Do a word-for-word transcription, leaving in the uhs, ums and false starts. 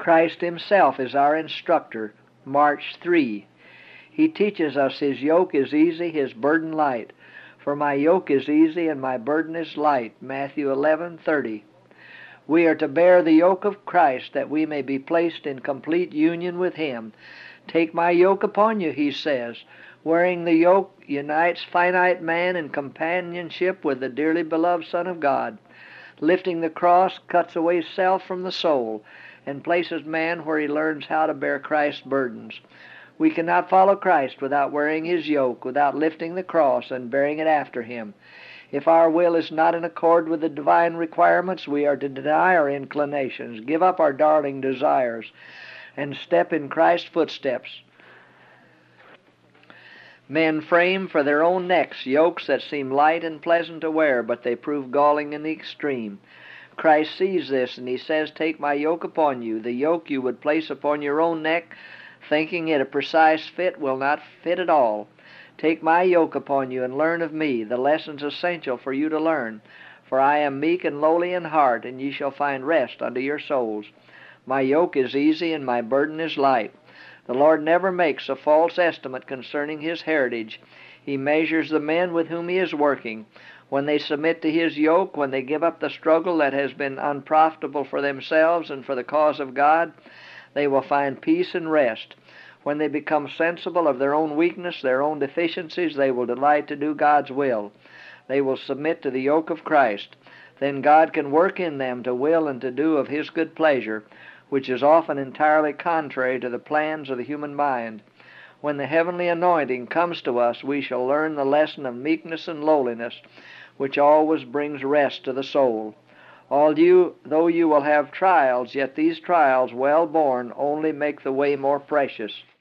Christ himself is our instructor. March three. He teaches us his yoke is easy, his burden light. For my yoke is easy and my burden is light. Matthew eleven thirty. We are to bear the yoke of Christ that we may be placed in complete union with him. Take my yoke upon you, he says. Wearing the yoke unites finite man in companionship with the dearly beloved Son of God. Lifting the cross cuts away self from the soul and places man where he learns how to bear Christ's burdens. We cannot follow Christ without wearing his yoke, without lifting the cross and bearing it after him. If our will is not in accord with the divine requirements, we are to deny our inclinations, give up our darling desires, and step in Christ's footsteps. Men frame for their own necks yokes that seem light and pleasant to wear, but they prove galling in the extreme. Christ sees this, and he says, "Take my yoke upon you." The yoke you would place upon your own neck, thinking it a precise fit, will not fit at all. Take my yoke upon you and learn of me, the lessons essential for you to learn. For I am meek and lowly in heart, and ye shall find rest unto your souls. My yoke is easy and my burden is light. The Lord never makes a false estimate concerning his heritage. He measures the men with whom he is working. When they submit to his yoke, when they give up the struggle that has been unprofitable for themselves and for the cause of God, they will find peace and rest. When they become sensible of their own weakness, their own deficiencies, they will delight to do God's will. They will submit to the yoke of Christ. Then God can work in them to will and to do of his good pleasure, which is often entirely contrary to the plans of the human mind. When the heavenly anointing comes to us, we shall learn the lesson of meekness and lowliness, which always brings rest to the soul. All you, though you will have trials, yet these trials, well borne, only make the way more precious.